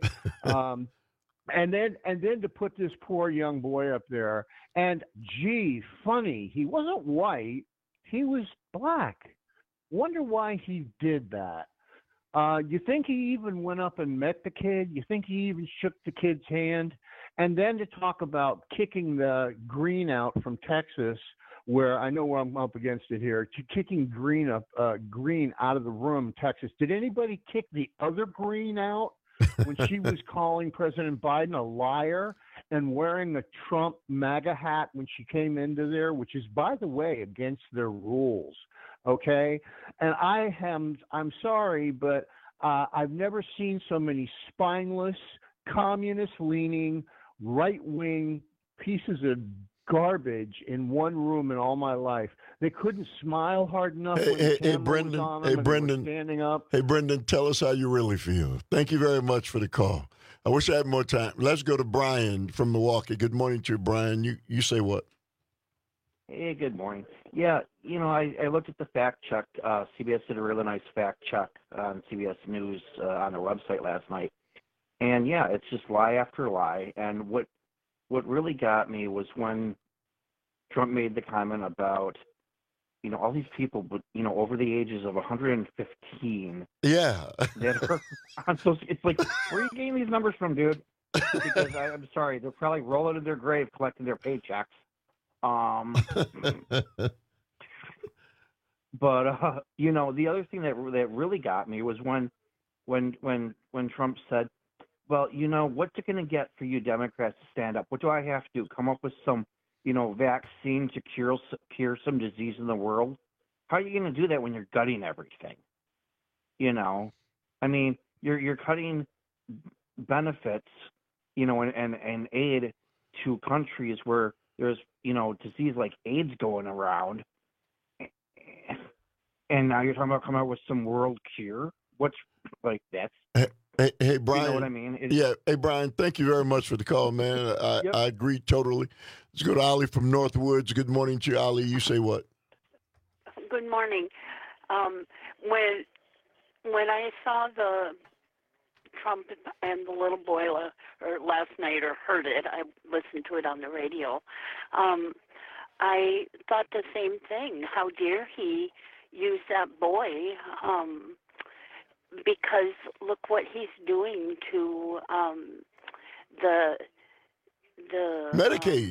And then to put this poor young boy up there, and gee, funny, he wasn't white, he was black. Wonder why he did that. You think he even went up and met the kid? You think he even shook the kid's hand? And then to talk about kicking the Green out from Texas, where I know where I'm up against it here, kicking Green out of the room, Texas. Did anybody kick the other Green out when she was calling President Biden a liar and wearing a Trump MAGA hat when she came into there, which is, by the way, against their rules. Okay, and I'm sorry, but I've never seen so many spineless, communist-leaning, right-wing pieces of garbage in one room in all my life. They couldn't smile hard enough when the camera was on them and they were standing up. Hey, Brendan, tell us how you really feel. Thank you very much for the call. I wish I had more time. Let's go to Brian from Milwaukee. Good morning to you, Brian. You say what? Hey, good morning. Yeah, I looked at the fact check. CBS did a really nice fact check on CBS News on their website last night. And, yeah, it's just lie after lie. And what really got me was when Trump made the comment about, all these people, over the ages of 115. Yeah. It's like, where are you getting these numbers from, dude? Because I'm sorry, they're probably rolling in their grave collecting their paychecks. But the other thing that really got me was when Trump said, well, what's it going to get for you Democrats to stand up? What do I have to do? Come up with some, vaccine to cure some disease in the world? How are you going to do that when you're gutting everything? I mean, you're cutting benefits, and aid to countries where there's, disease like AIDS going around. And now you're talking about coming out with some world cure? What's like that's... Hey, Brian. You know what I mean? Hey, Brian, thank you very much for the call, man. I agree totally. Let's go to Ollie from Northwoods. Good morning to you, Ollie. You say what? Good morning. When I saw the Trump and the little boy last night, or heard it, I listened to it on the radio, I thought the same thing. How dare he use that boy, because look what he's doing to the Medicaid.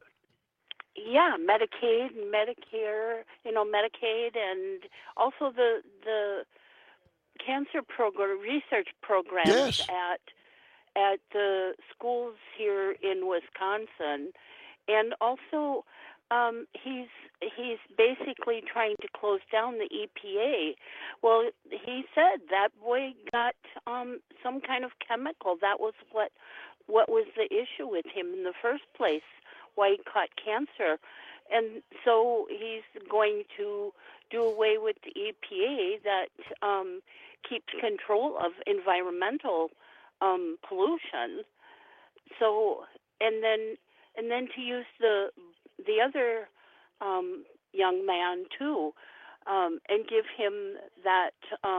Medicaid, Medicare, Medicaid, and also the cancer program, research programs at the schools here in Wisconsin, and also he's basically trying to close down the EPA. Well, he said that boy got some kind of chemical. That was what was the issue with him in the first place, why he caught cancer. And so he's going to do away with the EPA that keeps control of environmental pollution. So, and then to use the other young man too, and give him that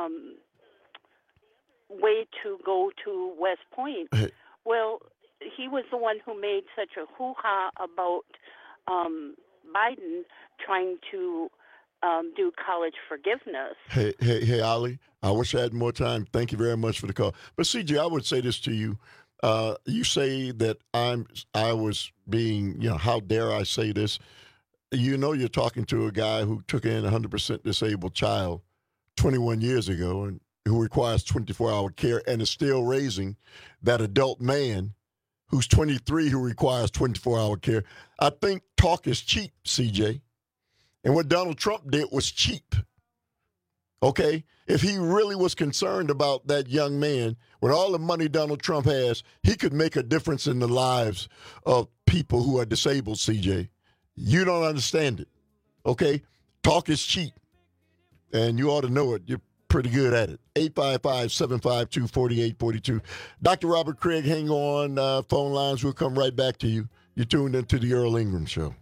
way to go to West Point. Well, he was the one who made such a hoo-ha about Biden trying to do college forgiveness. Hey, Ollie, I wish I had more time. Thank you very much for the call. But CJ, I would say this to you. You say that I was being, how dare I say this? You're talking to a guy who took in a 100% disabled child 21 years ago and who requires 24-hour care and is still raising that adult man who's 23 who requires 24-hour care. I think talk is cheap, CJ. And what Donald Trump did was cheap. Okay? If he really was concerned about that young man, with all the money Donald Trump has, he could make a difference in the lives of people who are disabled, CJ. You don't understand it. Okay? Talk is cheap. And you ought to know it. You're pretty good at it. 855-752-4842. Dr. Robert Craig, hang on. Phone lines, we'll come right back to you. You're tuned into the Earl Ingram Show.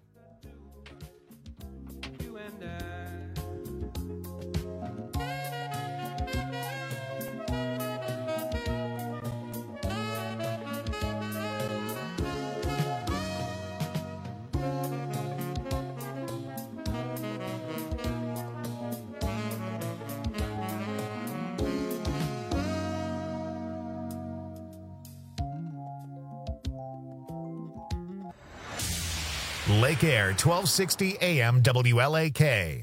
Lake Air, 1260 AM WLAK.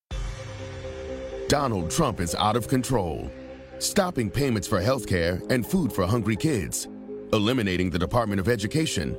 Donald Trump is out of control, stopping payments for health care and food for hungry kids, eliminating the Department of Education,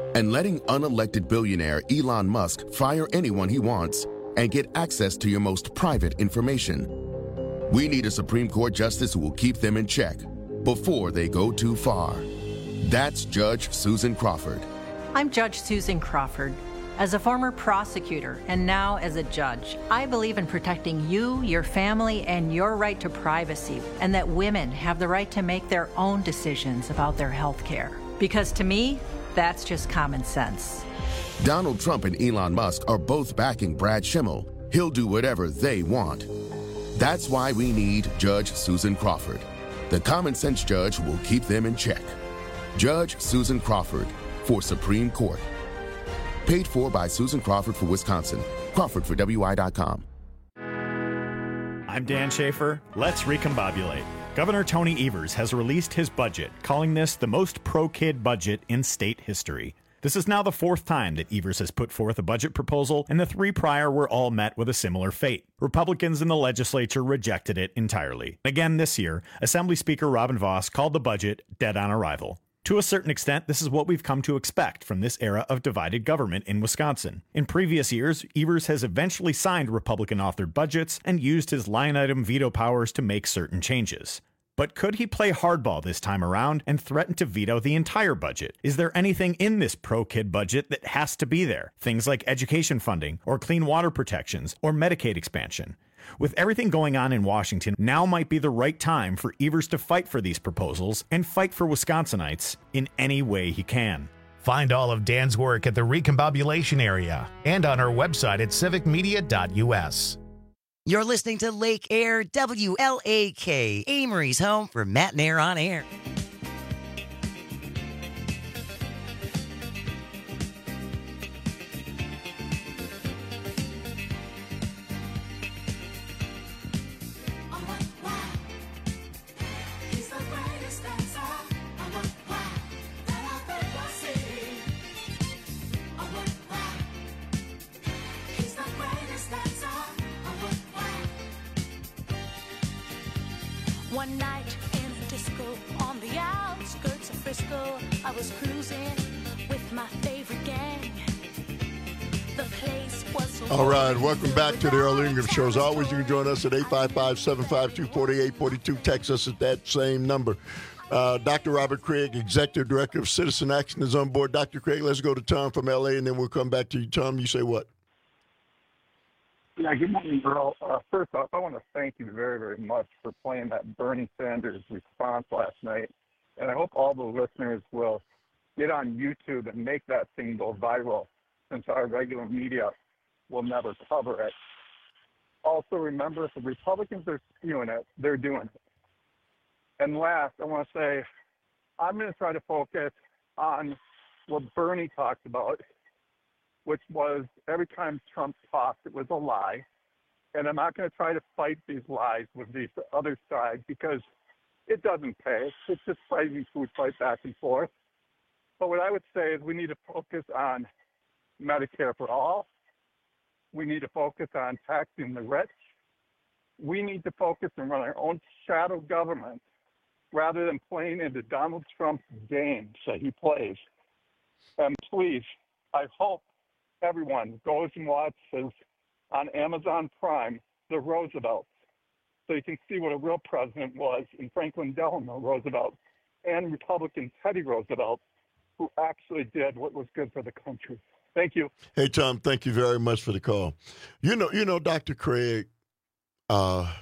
and letting unelected billionaire Elon Musk fire anyone he wants and get access to your most private information. We need a Supreme Court justice who will keep them in check before they go too far. That's Judge Susan Crawford. I'm Judge Susan Crawford. As a former prosecutor and now as a judge, I believe in protecting you, your family, and your right to privacy, and that women have the right to make their own decisions about their health care. Because to me, that's just common sense. Donald Trump and Elon Musk are both backing Brad Schimmel. He'll do whatever they want. That's why we need Judge Susan Crawford, the common sense judge who will keep them in check. Judge Susan Crawford for Supreme Court. Paid for by Susan Crawford for Wisconsin. Crawford for WI.com. I'm Dan Schaefer. Let's recombobulate. Governor Tony Evers has released his budget, calling this the most pro-kid budget in state history. This is now the fourth time that Evers has put forth a budget proposal, and the three prior were all met with a similar fate. Republicans in the legislature rejected it entirely. Again this year, Assembly Speaker Robin Vos called the budget dead on arrival. To a certain extent, this is what we've come to expect from this era of divided government in Wisconsin. In previous years, Evers has eventually signed Republican-authored budgets and used his line-item veto powers to make certain changes. But could he play hardball this time around and threaten to veto the entire budget? Is there anything in this pro-kid budget that has to be there? Things like education funding, or clean water protections, or Medicaid expansion. With everything going on in Washington, now might be the right time for Evers to fight for these proposals and fight for Wisconsinites in any way he can. Find all of Dan's work at the Recombobulation Area and on our website at civicmedia.us. You're listening to Lake Air WLAK, Amory's home for Matt and Air on Air. One night in a disco on the outskirts of Frisco, I was cruising with my favorite gang. The place was so all right, welcome back to the Earl Ingram Show. As always, you can join us at 855-752-4842. Text us at that same number. Dr. Robert Craig, Executive Director of Citizen Action, is on board. Dr. Craig, let's go to Tom from L.A., and then we'll come back to you. Tom, you say what? Yeah, good morning, Earl. First off, I want to thank you very, very much for playing that Bernie Sanders response last night. And I hope all the listeners will get on YouTube and make that thing go viral, since our regular media will never cover it. Also, remember, if the Republicans are spewing it, they're doing it. And last, I want to say, I'm going to try to focus on what Bernie talked about, which was every time Trump talked, it was a lie. And I'm not going to try to fight these lies with the other side because it doesn't pay. It's just fighting food fight back and forth. But what I would say is we need to focus on Medicare for all. We need to focus on taxing the rich. We need to focus and run our own shadow government rather than playing into Donald Trump's games that he plays. And please, I hope everyone goes and watches on Amazon Prime The Roosevelts, so you can see what a real president was in Franklin Delano Roosevelt and Republican Teddy Roosevelt, who actually did what was good for the country. Thank you. Hey, Tom, thank you very much for the call. You know, Dr. Craig, I'm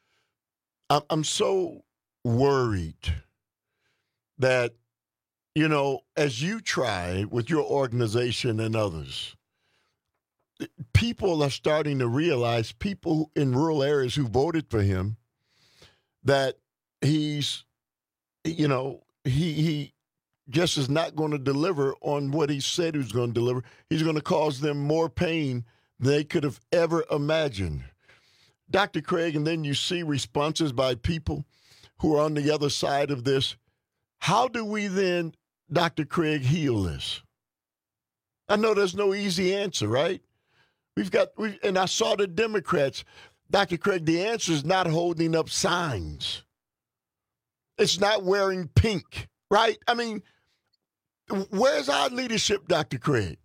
so worried that, you know, as you try with your organization and others, people are starting to realize, people in rural areas who voted for him, that he's, you know, he just is not going to deliver on what he said he was going to deliver. He's going to cause them more pain than they could have ever imagined. Dr. Craig, and then you see responses by people who are on the other side of this. How do we then, Dr. Craig, heal this? I know there's no easy answer, right? And I saw the Democrats. Dr. Craig, the answer is not holding up signs. It's not wearing pink, right? I mean, Where's our leadership, Dr. Craig?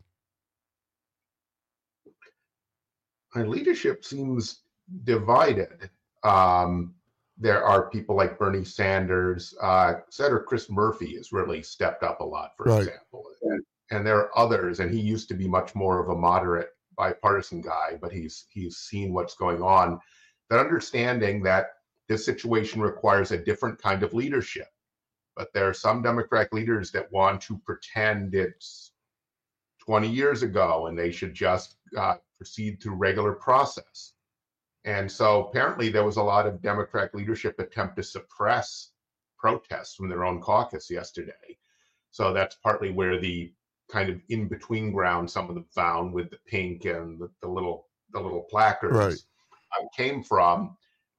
Our leadership seems divided. There are people like Bernie Sanders. Senator Chris Murphy has really stepped up a lot, for example. And there are others, and he used to be much more of a moderate bipartisan guy, but he's seen what's going on. That understanding that this situation requires a different kind of leadership. But there are some Democratic leaders that want to pretend it's 20 years ago and they should just proceed through regular process. And so apparently there was a lot of Democratic leadership attempt to suppress protests from their own caucus yesterday. So that's partly where the kind of in-between ground some of them found with the pink and the little placards came from.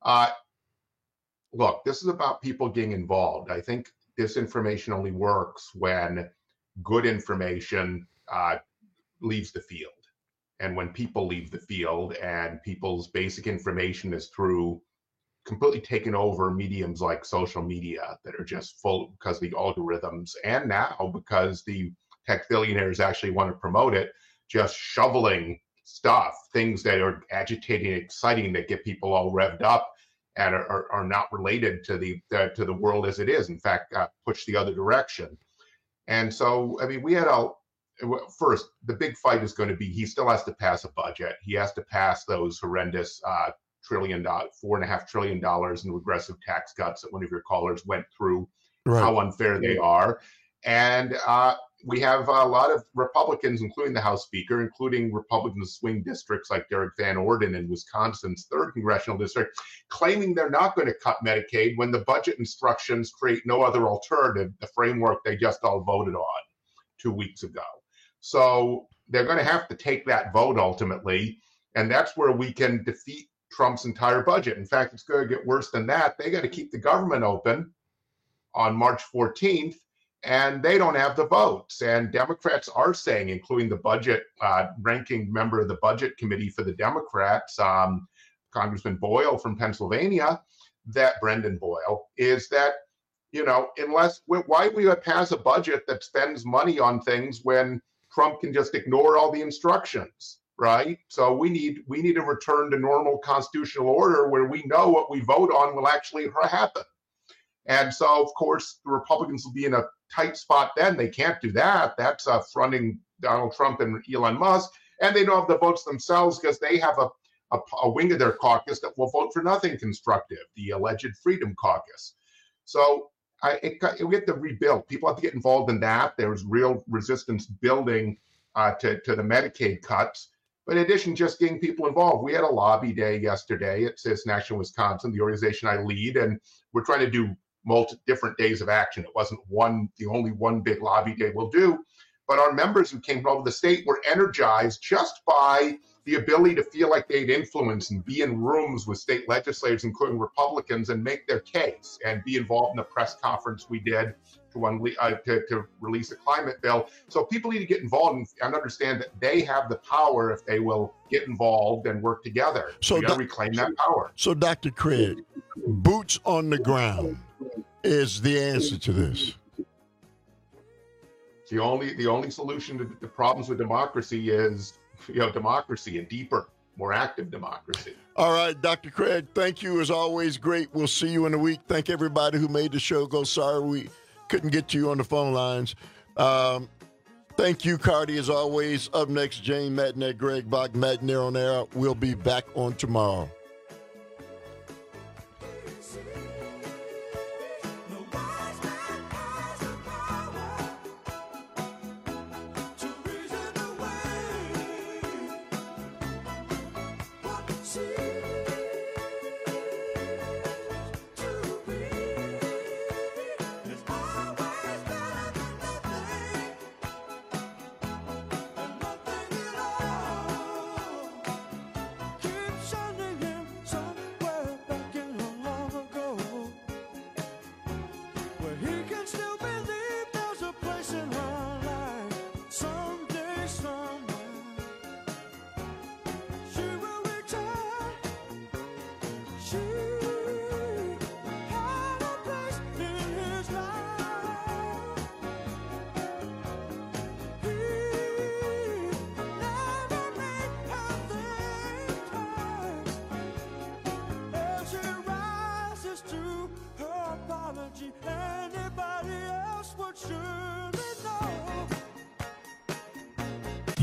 Look, this is about people getting involved. I think disinformation only works when good information leaves the field. And when people leave the field and people's basic information is through completely taken over mediums like social media that are just full because of the algorithms, and now because the tech billionaires actually want to promote it, just shoveling stuff, things that are agitating and exciting that get people all revved up and are not related to the world as it is. In fact, push the other direction. And so, I mean, we had first, the big fight is going to be, he still has to pass a budget. He has to pass those horrendous $4.5 trillion in regressive tax cuts that one of your callers went through, how unfair they are. And we have a lot of Republicans, including the House Speaker, including Republican swing districts like Derek Van Orden in Wisconsin's 3rd Congressional District, claiming they're not going to cut Medicaid when the budget instructions create no other alternative, the framework they just all voted on 2 weeks ago. So they're going to have to take that vote ultimately, and that's where we can defeat Trump's entire budget. In fact, it's going to get worse than that. They got to keep the government open on March 14th, and they don't have the votes. And Democrats are saying, including the budget ranking member of the Budget Committee for the Democrats, Congressman Boyle from Pennsylvania, that Brendan Boyle, is that, you know, why we would pass a budget that spends money on things when Trump can just ignore all the instructions, right? So we need a return to normal constitutional order where we know what we vote on will actually happen. And so, of course, the Republicans will be in a tight spot then. They can't do that. That's fronting Donald Trump and Elon Musk. And they don't have the votes themselves because they have a wing of their caucus that will vote for nothing constructive, the alleged Freedom Caucus. So we have to rebuild. People have to get involved in that. There's real resistance building to the Medicaid cuts. But in addition, just getting people involved. We had a lobby day yesterday at Citizen Action Wisconsin, the organization I lead, and we're trying to do different days of action. It wasn't the only one big lobby day we'll do, but our members who came from all over the state were energized just by the ability to feel like they'd influence and be in rooms with state legislators, including Republicans, and make their case and be involved in the press conference we did to release a climate bill. So people need to get involved and understand that they have the power if they will get involved and work together. So we got to reclaim that power. So, Dr. Craig, boots on the ground is the answer to this. The only solution to the problems with democracy is, democracy, a deeper, more active democracy. All right, Dr. Craig, thank you as always. Great. We'll see you in a week. Thank everybody who made the show go. Sorry we couldn't get to you on the phone lines. Thank you, Cardi, as always. Up next, Jane Matnet, Greg Bach, Matnet on Air. We'll be back on tomorrow. Shining in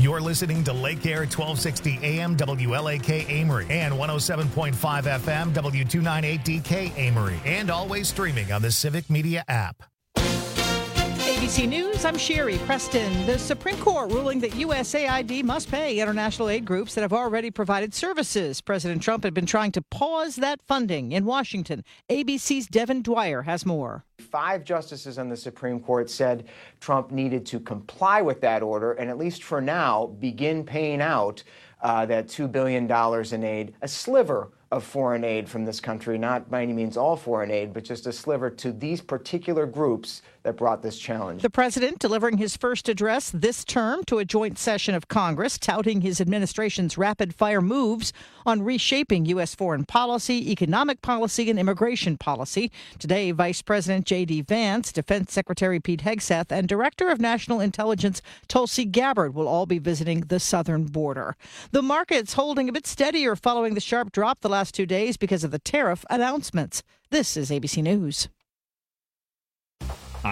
You're listening to Lake Air 1260 AM WLAK Amory and 107.5 FM W298DK Amory, and always streaming on the Civic Media app. ABC News, I'm Sherry Preston. The Supreme Court ruling that USAID must pay international aid groups that have already provided services. President Trump had been trying to pause that funding in Washington. ABC's Devin Dwyer has more. 5 justices on the Supreme Court said Trump needed to comply with that order and, at least for now, begin paying out that $2 billion in aid, a sliver of foreign aid from this country, not by any means all foreign aid, but just a sliver to these particular groups that brought this challenge. The president delivering his first address this term to a joint session of Congress, touting his administration's rapid-fire moves on reshaping U.S. foreign policy, economic policy, and immigration policy. Today, Vice President J.D. Vance, Defense Secretary Pete Hegseth, and Director of National Intelligence Tulsi Gabbard will all be visiting the southern border. The market's holding a bit steadier following the sharp drop the last 2 days because of the tariff announcements. This is ABC News.